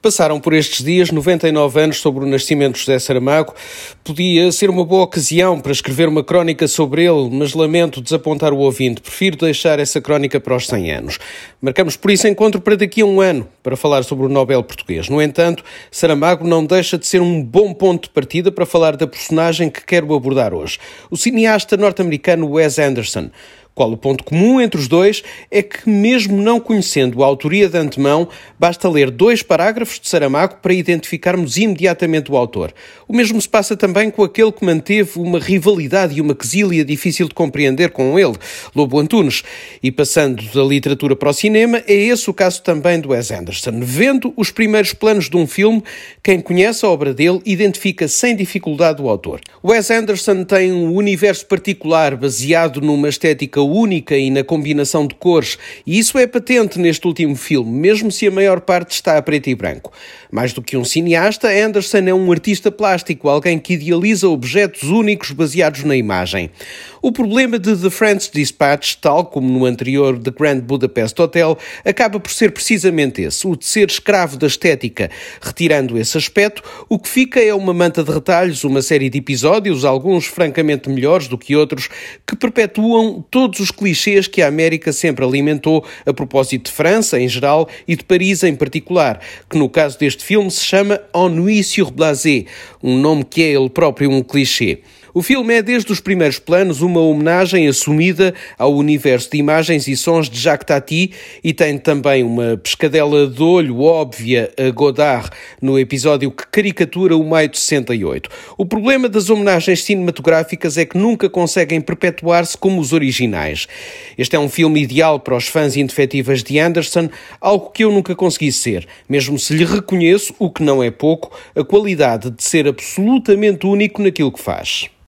Passaram por estes dias 99 anos sobre o nascimento de José Saramago. Podia ser uma boa ocasião para escrever uma crónica sobre ele, mas lamento desapontar o ouvinte. Prefiro deixar essa crónica para os 100 anos. Marcamos por isso encontro para daqui a um ano, para falar sobre o Nobel português. No entanto, Saramago não deixa de ser um bom ponto de partida para falar da personagem que quero abordar hoje. O cineasta norte-americano Wes Anderson. Qual o ponto comum entre os dois é que, mesmo não conhecendo a autoria de antemão, basta ler 2 parágrafos de Saramago para identificarmos imediatamente o autor. O mesmo se passa também com aquele que manteve uma rivalidade e uma quesília difícil de compreender com ele, Lobo Antunes. E passando da literatura para o cinema, é esse o caso também do Wes Anderson. Vendo os primeiros planos de um filme, quem conhece a obra dele identifica sem dificuldade o autor. Wes Anderson tem um universo particular baseado numa estética única e na combinação de cores, e isso é patente neste último filme, mesmo se a maior parte está a preto e branco. Mais do que um cineasta, Anderson é um artista plástico, alguém que idealiza objetos únicos baseados na imagem. O problema de The French Dispatch, tal como no anterior The Grand Budapest Hotel, acaba por ser precisamente esse, o de ser escravo da estética. Retirando esse aspecto, o que fica é uma manta de retalhos, uma série de episódios, alguns francamente melhores do que outros, que perpetuam todos os clichês que a América sempre alimentou a propósito de França, em geral, e de Paris, em particular, que no caso deste filme se chama Ennui sur Blasé, um nome que é ele próprio um clichê. O filme é, desde os primeiros planos, uma homenagem assumida ao universo de imagens e sons de Jacques Tati e tem também uma pescadela de olho óbvia a Godard no episódio que caricatura o maio de 68. O problema das homenagens cinematográficas é que nunca conseguem perpetuar-se como os originais. Este é um filme ideal para os fãs indefetíveis de Anderson, algo que eu nunca consegui ser, mesmo se lhe reconheço, o que não é pouco, a qualidade de ser absolutamente único naquilo que faz.